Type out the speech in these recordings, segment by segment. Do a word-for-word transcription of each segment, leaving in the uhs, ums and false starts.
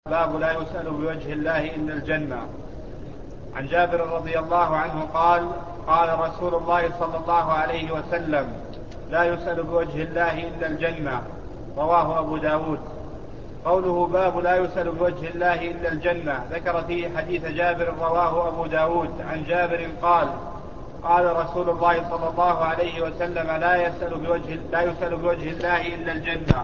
باب لا يسأل بوجه الله إلا الجنة. عن جابر رضي الله عنه قال: قال رسول الله صلى الله عليه وسلم: لا يسأل بوجه الله إلا الجنة. رواه أبو داود. قوله باب لا يسأل بوجه الله إلا الجنة ذكر فيه حديث جابر رواه أبو داود عن جابر قال: قال رسول الله صلى الله عليه وسلم: لا يسأل بوجه, لا يسأل بوجه الله إلا الجنة.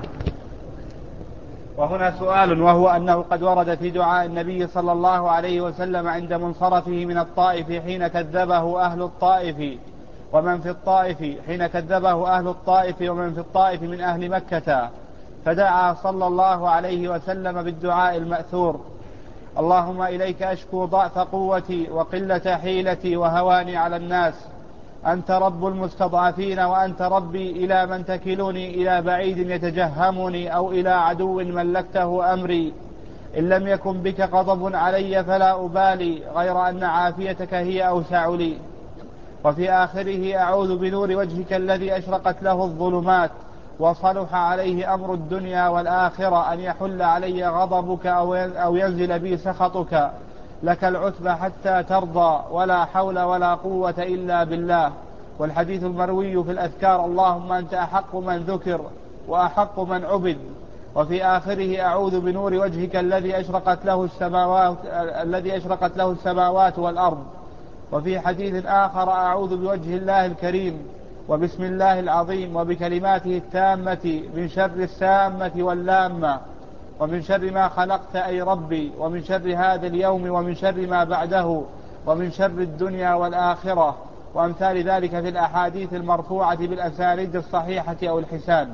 وهنا سؤال، وهو أنه قد ورد في دعاء النبي صلى الله عليه وسلم عند منصرفه من الطائف حين كذبه أهل الطائف ومن في الطائف حين كذبه أهل الطائف ومن في الطائف من أهل مكة، فدعا صلى الله عليه وسلم بالدعاء المأثور: اللهم إليك أشكو ضعف قوتي وقلة حيلتي وهواني على الناس، أنت رب المستضعفين وأنت ربي، إلى من تكلني؟ إلى بعيد يتجهمني أو إلى عدو ملكته أمري؟ إن لم يكن بك غضب علي فلا أبالي، غير أن عافيتك هي أوسع لي. وفي آخره: أعوذ بنور وجهك الذي أشرقت له الظلمات وصلح عليه أمر الدنيا والآخرة أن يحل علي غضبك أو ينزل بي سخطك، لك العتبى حتى ترضى، ولا حول ولا قوة إلا بالله. والحديث المروي في الأذكار: اللهم أنت أحق من ذكر وأحق من عبد. وفي آخره: أعوذ بنور وجهك الذي أشرقت له السماوات الذي أشرقت له السماوات والأرض. وفي حديث آخر: أعوذ بوجه الله الكريم وبسم الله العظيم وبكلماته التامة من شر السامة واللامة، ومن شر ما خلقت أي ربي، ومن شر هذا اليوم، ومن شر ما بعده، ومن شر الدنيا والآخرة، وأمثال ذلك في الأحاديث المرفوعة بالأسانيد الصحيحة أو الحسان.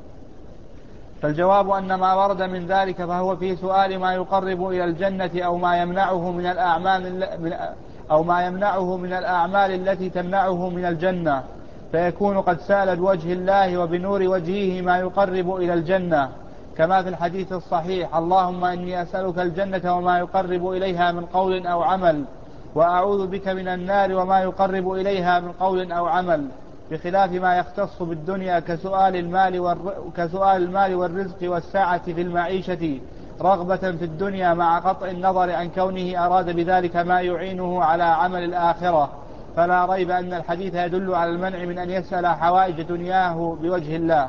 فالجواب أن ما ورد من ذلك فهو في سؤال ما يقرب إلى الجنة أو ما يمنعه من الأعمال أو ما يمنعه من الأعمال التي تمنعه من الجنة، فيكون قد سأل بوجه الله وبنور وجهه ما يقرب إلى الجنة، كما في الحديث الصحيح: اللهم إني أسألك الجنة وما يقرب إليها من قول أو عمل، وأعوذ بك من النار وما يقرب إليها من قول أو عمل، بخلاف ما يختص بالدنيا كسؤال المال, والر... كسؤال المال والرزق والسعة في المعيشة رغبة في الدنيا، مع قطع النظر عن كونه أراد بذلك ما يعينه على عمل الآخرة. فلا ريب أن الحديث يدل على المنع من أن يسأل حوائج دنياه بوجه الله.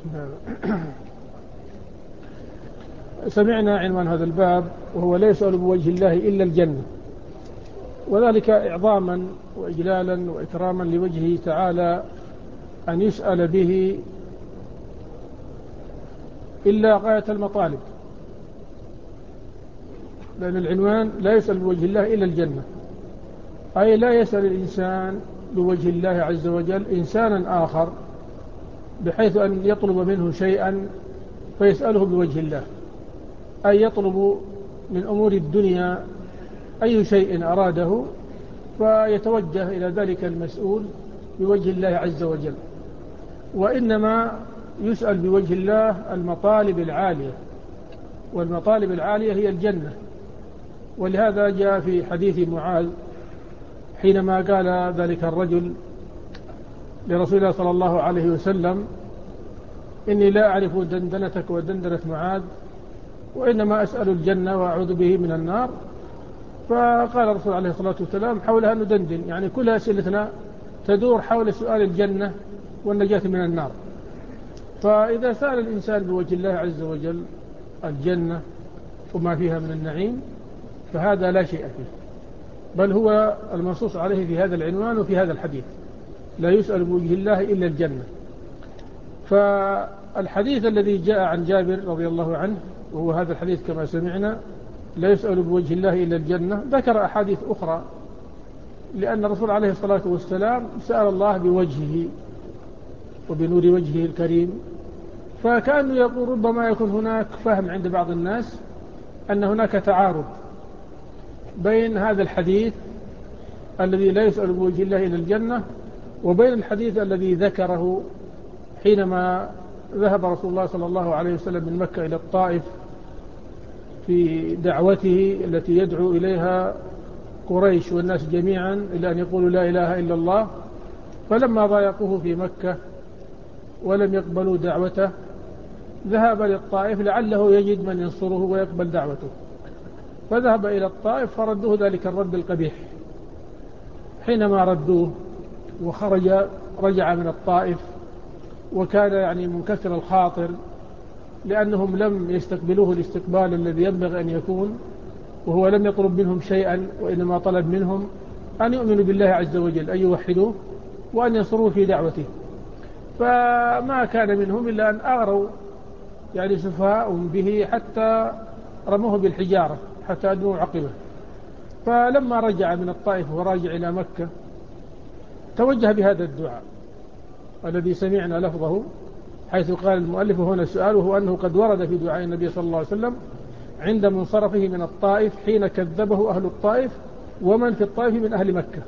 سمعنا عنوان هذا الباب وهو لا يسأل بوجه الله إلا الجنة، وذلك إعظاما وإجلالا وإكراما لوجهه تعالى أن يسأل به إلا غاية المطالب، لأن العنوان لا يسأل بوجه الله إلا الجنة، أي لا يسأل الإنسان بوجه الله عز وجل إنسانا آخر بحيث أن يطلب منه شيئا فيسأله بوجه الله، أي يطلب من أمور الدنيا أي شيء أراده فيتوجه إلى ذلك المسؤول بوجه الله عز وجل، وإنما يسأل بوجه الله المطالب العالية، والمطالب العالية هي الجنة. ولهذا جاء في حديث معاذ حينما قال ذلك الرجل لرسول الله صلى الله عليه وسلم: إني لا أعرف دندنتك ودندنة معاذ، وإنما أسأل الجنة وأعوذ به من النار. فقال الرسول عليه الصلاة والسلام: حولها ندندن، يعني كل أسئلتنا تدور حول سؤال الجنة والنجاة من النار. فإذا سأل الإنسان بوجه الله عز وجل الجنة وما فيها من النعيم فهذا لا شيء فيه، بل هو المنصوص عليه في هذا العنوان وفي هذا الحديث: لا يسأل بوجه الله إلا الجنة. فالحديث الذي جاء عن جابر رضي الله عنه وهو هذا الحديث كما سمعنا: لا يسأل بوجه الله إلا الجنة، ذكر أحاديث أخرى، لأن الرسول عليه الصلاة والسلام سأل الله بوجهه وبنور وجهه الكريم، فكأنه يقول ربما يكون هناك فهم عند بعض الناس أن هناك تعارض بين هذا الحديث الذي لا يسأل بوجه الله إلا الجنة وبين الحديث الذي ذكره حينما ذهب رسول الله صلى الله عليه وسلم من مكة إلى الطائف في دعوته التي يدعو إليها قريش والناس جميعا إلى أن يقولوا لا إله إلا الله، فلما ضايقوه في مكة ولم يقبلوا دعوته ذهب للطائف لعله يجد من ينصره ويقبل دعوته، فذهب إلى الطائف فردوه ذلك الرد القبيح. حينما ردوه وخرج رجع من الطائف وكان يعني منكسر الخاطر، لأنهم لم يستقبلوه الاستقبال الذي ينبغي أن يكون، وهو لم يطلب منهم شيئا، وإنما طلب منهم أن يؤمنوا بالله عز وجل، أن يوحدوه وأن ينصروه في دعوته. فما كان منهم إلا أن أغروا يعني سفهاء به حتى رموه بالحجارة حتى أدموا عقبه. فلما رجع من الطائف وراجع إلى مكة توجه بهذا الدعاء الذي سمعنا لفظه، حيث قال المؤلف هنا السؤال، وهو أنه قد ورد في دعاء النبي صلى الله عليه وسلم عند منصرفه من الطائف حين كذبه أهل الطائف ومن في الطائف من أهل مكة.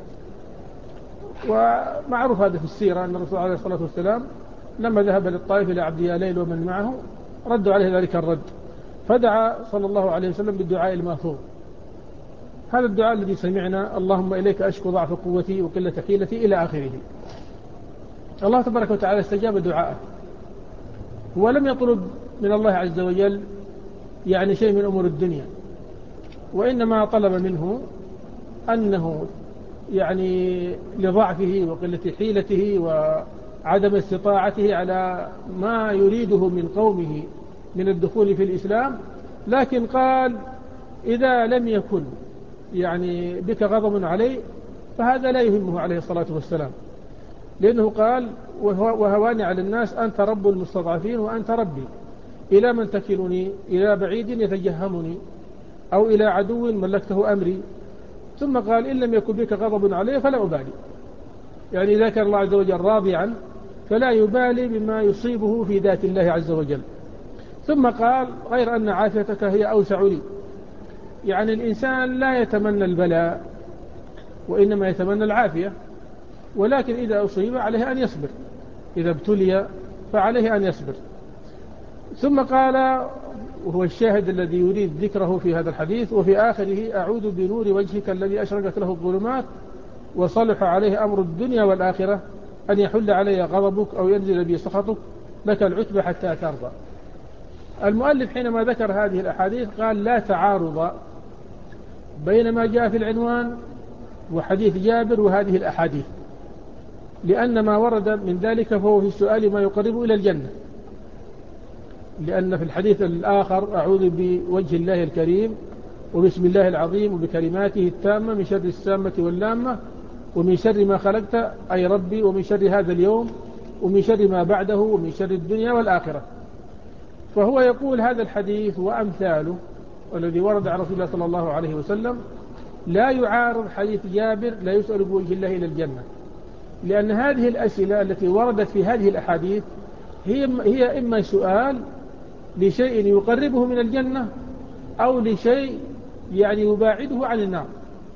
ومعروف هذا في السيرة أن الرسول عليه الصلاة والسلام لما ذهب للطائف إلى عبد ياليل ومن معه ردوا عليه ذلك الرد، فدعا صلى الله عليه وسلم بالدعاء الماثور. هذا الدعاء الذي سمعنا: اللهم إليك أشكو ضعف قوتي وقلة حيلتي إلى آخره. الله تبارك وتعالى استجاب دعاءه، ولم يطلب من الله عز وجل يعني شيء من أمور الدنيا، وإنما طلب منه أنه يعني لضعفه وقلة حيلته وعدم استطاعته على ما يريده من قومه من الدخول في الإسلام، لكن قال: إذا لم يكن يعني بك غضب عليه فهذا لا يهمه عليه الصلاة والسلام، لأنه قال: وهواني على الناس أنت رب المستضعفين وأنت ربي، إلى من تكلني؟ إلى بعيد يتجهمني أو إلى عدو ملكته أمري. ثم قال: إن لم يكن بك غضب عليه فلا أبالي، يعني إذا كان الله عز وجل راضي عنه فلا يبالي بما يصيبه في ذات الله عز وجل. ثم قال: غير أن عافيتك هي أوسع لي. يعني الإنسان لا يتمنى البلاء وإنما يتمنى العافية، ولكن إذا أصيب عليه أن يصبر، إذا ابتلي فعليه أن يصبر. ثم قال، وهو الشاهد الذي يريد ذكره في هذا الحديث: وفي آخره: أعوذ بنور وجهك الذي أشرقت له الظلمات وصلح عليه أمر الدنيا والآخرة أن يحل علي غضبك أو ينزل بي سخطك، لك العتبى حتى ترضى. المؤلف حينما ذكر هذه الأحاديث قال: لا تعارض بين ما جاء في العنوان وحديث جابر وهذه الأحاديث، لأن ما ورد من ذلك فهو في السؤال ما يقرب إلى الجنة، لأن في الحديث الآخر: أعوذ بوجه الله الكريم وبسم الله العظيم وبكلماته التامة من شر السامة واللامة ومن شر ما خلقت أي ربي ومن شر هذا اليوم ومن شر ما بعده ومن شر الدنيا والآخرة. فهو يقول هذا الحديث وأمثاله والذي ورد عن رسول الله صلى الله عليه وسلم لا يعارض حديث جابر: لا يسأل بوجه الله إلى الجنة، لأن هذه الأسئلة التي وردت في هذه الأحاديث هي هي إما سؤال لشيء يقربه من الجنة أو لشيء يعني يباعده عن النار.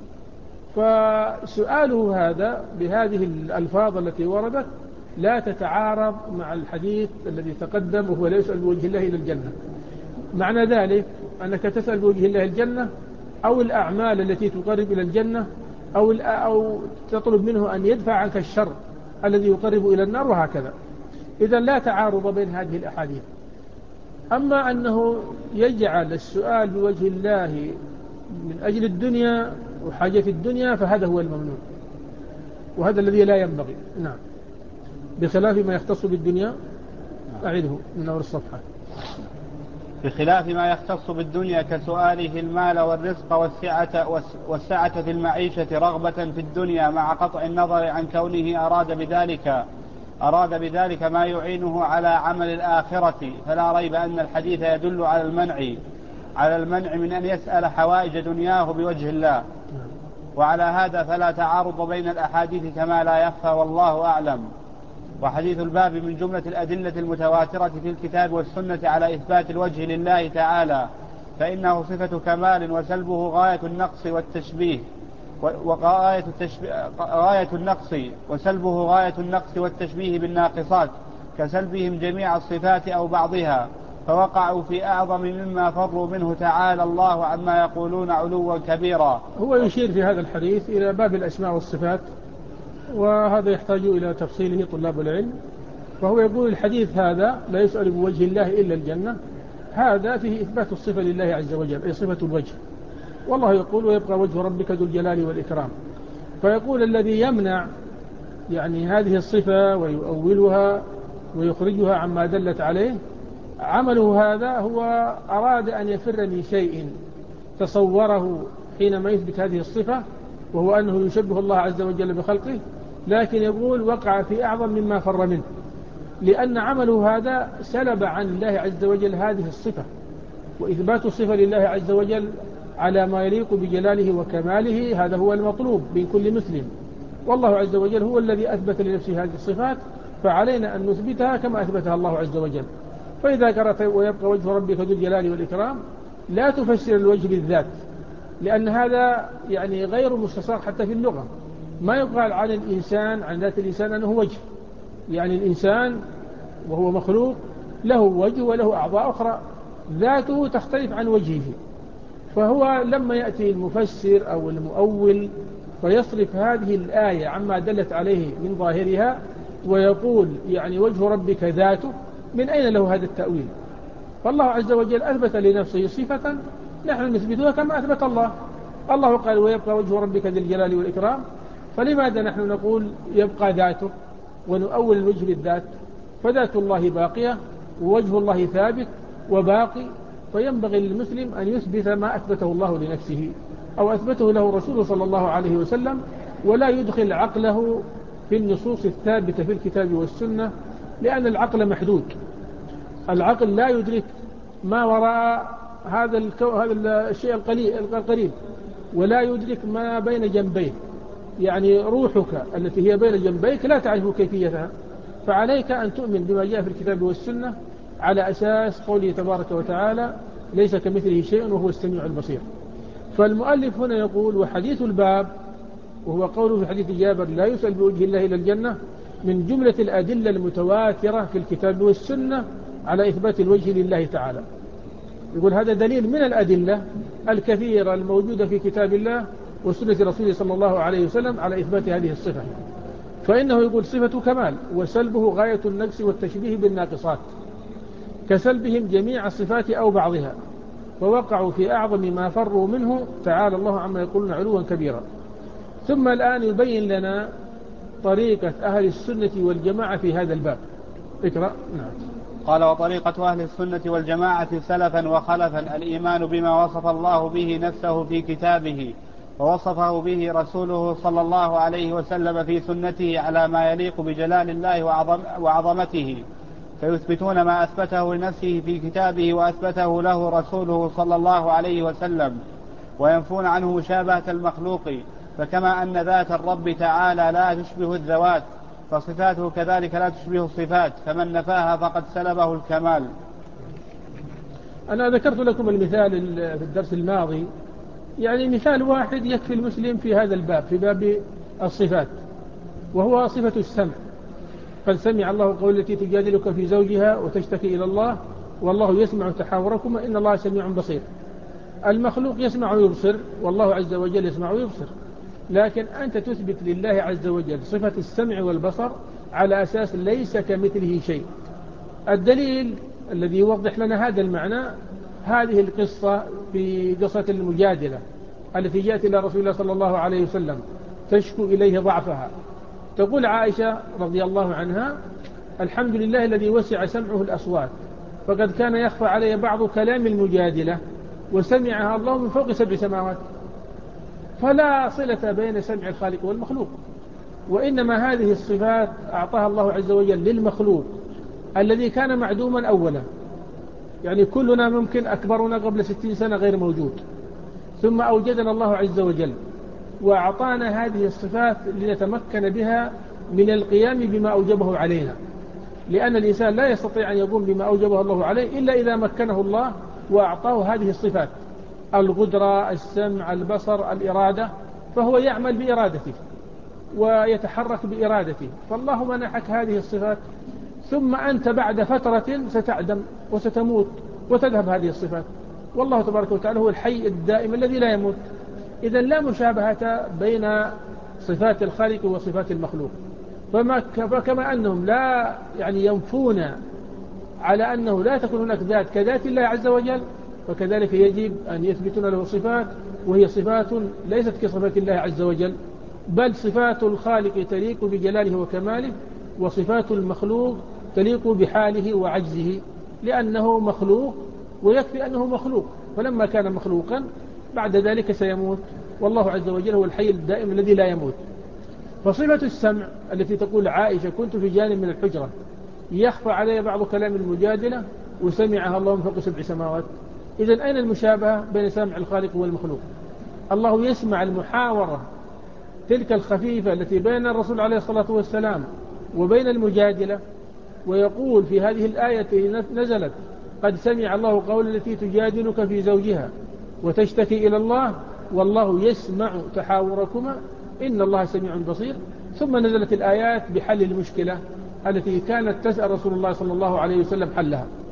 فسؤاله هذا بهذه الألفاظ التي وردت لا تتعارض مع الحديث الذي تقدم وهو لا يسأل بوجه الله إلى الجنة. معنى ذلك أنك تسأل بوجه الله الجنة أو الأعمال التي تقرب إلى الجنة أو, أو تطلب منه أن يدفع عنك الشر الذي يقرب إلى النار، وهكذا. إذن لا تعارض بين هذه الأحاديث. أما أنه يجعل السؤال بوجه الله من أجل الدنيا وحاجة الدنيا فهذا هو الممنوع، وهذا الذي لا ينبغي. نعم، بخلاف ما يختص بالدنيا. أعيده من أول الصفحة. بخلاف ما يختص بالدنيا كسؤاله المال والرزق والسعة, والسعة في المعيشة رغبة في الدنيا مع قطع النظر عن كونه أراد بذلك أراد بذلك ما يعينه على عمل الآخرة، فلا ريب أن الحديث يدل على المنع على المنع من أن يسأل حوائج دنياه بوجه الله. وعلى هذا فلا تعارض بين الأحاديث كما لا يخفى، والله أعلم. وحديث الباب من جملة الأدلة المتواترة في الكتاب والسنة على إثبات الوجه لله تعالى، فإنه صفة كمال وسلبه غاية النقص والتشبيه وغاية التشبيه غاية النقص وسلبه غاية النقص والتشبيه بالناقصات كسلبهم جميع الصفات أو بعضها، فوقعوا في أعظم مما فروا منه تعالى الله عما يقولون علوا كبيرا. هو يشير في هذا الحديث إلى باب الأسماء والصفات، وهذا يحتاج إلى تفصيله طلاب العلم، فهو يقول الحديث هذا لا يسأل بوجه الله إلا الجنة، هذا فيه إثبات الصفة لله عز وجل، أي صفة الوجه. والله يقول ويبقى وجه ربك ذو الجلال والإكرام. فيقول الذي يمنع يعني هذه الصفة ويؤولها ويخرجها عما دلت عليه، عمله هذا هو أراد أن يفر من شيء تصوره حينما يثبت هذه الصفة، وهو أنه يشبه الله عز وجل بخلقه، لكن يقول وقع في أعظم مما فر منه، لأن عمله هذا سلب عن الله عز وجل هذه الصفة. وإثبات الصفة لله عز وجل على ما يليق بجلاله وكماله هذا هو المطلوب من كل مسلم، والله عز وجل هو الذي أثبت لنفسه هذه الصفات، فعلينا أن نثبتها كما أثبتها الله عز وجل. فإذا قرأت ويبقى وجه ربك ذو الجلال والإكرام لا تفسر الوجه بالذات، لأن هذا يعني غير مستصاغ حتى في اللغة. ما يقال عن الإنسان عن ذات الإنسان أنه وجه، يعني الإنسان وهو مخلوق له وجه وله أعضاء أخرى، ذاته تختلف عن وجهه. فهو لما يأتي المفسر أو المؤول فيصرف هذه الآية عما دلت عليه من ظاهرها ويقول يعني وجه ربك ذاته، من أين له هذا التأويل؟ فالله عز وجل أثبت لنفسه صفة نحن نثبتها كما أثبت الله. الله قال ويبقى وجه ربك ذي الجلال والإكرام، فلماذا نحن نقول يبقى ذاته ونؤول الوجه بالذات؟ فذات الله باقية ووجه الله ثابت وباقي، فينبغي للمسلم أن يثبت ما أثبته الله لنفسه أو أثبته له رسوله صلى الله عليه وسلم، ولا يدخل عقله في النصوص الثابتة في الكتاب والسنة، لأن العقل محدود. العقل لا يدرك ما وراء هذا الكو... هذا الشيء القريب، ولا يدرك ما بين جنبيه. يعني روحك التي هي بين جنبيك لا تعرف كيفيتها، فعليك أن تؤمن بما جاء في الكتاب والسنة على أساس قوله تبارك وتعالى ليس كمثله شيء وهو السميع البصير. فالمؤلف هنا يقول وحديث الباب، وهو قوله في حديث جابر لا يسأل بوجه الله إلى الجنة، من جملة الأدلة المتواترة في الكتاب والسنة على إثبات الوجه لله تعالى. يقول هذا دليل من الأدلة الكثيرة الموجودة في كتاب الله وسنة رسوله صلى الله عليه وسلم على إثبات هذه الصفة. فإنه يقول صفة كمال، وسلبه غاية النقص والتشبيه بالناقصات، كسلبهم جميع الصفات أو بعضها، ووقعوا في أعظم ما فروا منه، تعالى الله عما يقولون علوا كبيرا. ثم الآن يبين لنا طريقة أهل السنة والجماعة في هذا الباب. اقرأ. نعم. قال وطريقة أهل السنة والجماعة سلفا وخلفا الإيمان بما وصف الله به نفسه في كتابه ووصفه به رسوله صلى الله عليه وسلم في سنته على ما يليق بجلال الله وعظم وعظمته، فيثبتون ما أثبته لنفسه في كتابه وأثبته له رسوله صلى الله عليه وسلم، وينفون عنه مشابهة المخلوق. فكما أن ذات الرب تعالى لا تشبه الذوات، فصفاته كذلك لا تشبه الصفات، فمن نفاها فقد سلبه الكمال. أنا ذكرت لكم المثال في الدرس الماضي، يعني مثال واحد يكفي المسلم في هذا الباب، في باب الصفات، وهو صفة السمع. قد سمع الله قول التي تجادلك في زوجها وتشتكي إلى الله والله يسمع تحاوركما إن الله سميع بصير. المخلوق يسمع ويبصر، والله عز وجل يسمع ويبصر، لكن أنت تثبت لله عز وجل صفة السمع والبصر على أساس ليس كمثله شيء. الدليل الذي يوضح لنا هذا المعنى هذه القصة في قصة المجادلة التي جاءت إلى رسول الله صلى الله عليه وسلم تشكو إليه ضعفها. تقول عائشة رضي الله عنها الحمد لله الذي وسع سمعه الأصوات، فقد كان يخفى علي بعض كلام المجادلة وسمعها الله من فوق سبع سماوات. فلا صلة بين سمع الخالق والمخلوق، وإنما هذه الصفات أعطاها الله عز وجل للمخلوق الذي كان معدوما أولا. يعني كلنا ممكن أكبرنا قبل ستين سنة غير موجود، ثم أوجدنا الله عز وجل وأعطانا هذه الصفات لنتمكن بها من القيام بما أوجبه علينا، لأن الإنسان لا يستطيع أن يقوم بما أوجبه الله عليه إلا إذا مكنه الله وأعطاه هذه الصفات: القدرة، السمع، البصر، الإرادة، فهو يعمل بإرادته ويتحرك بإرادته. فالله منحك هذه الصفات، ثم أنت بعد فترة ستعدم وستموت وتذهب هذه الصفات، والله تبارك وتعالى هو الحي الدائم الذي لا يموت. إذن لا مشابهة بين صفات الخالق وصفات المخلوق. فما فكما أنهم لا يعني ينفون على أنه لا تكون هناك ذات كذات الله عز وجل، فكذلك يجب أن يثبتون له صفات، وهي صفات ليست كصفات الله عز وجل، بل صفات الخالق تليق بجلاله وكماله، وصفات المخلوق تليق بحاله وعجزه، لأنه مخلوق ويكفي أنه مخلوق، فلما كان مخلوقا بعد ذلك سيموت، والله عز وجل هو الحي الدائم الذي لا يموت. فصفة السمع التي تقول عائشة كنت في جانب من الحجرة يخفى علي بعض كلام المجادلة وسمعها الله من فوق سبع سماوات، إذن أين المشابهة بين سمع الخالق والمخلوق؟ الله يسمع المحاورة تلك الخفيفة التي بين الرسول عليه الصلاة والسلام وبين المجادلة، ويقول في هذه الآية نزلت قد سمع الله قول التي تجادلك في زوجها وتشتكي إلى الله والله يسمع تحاوركما إن الله سميع بصير. ثم نزلت الآيات بحل المشكلة التي كانت تسأل رسول الله صلى الله عليه وسلم حلها.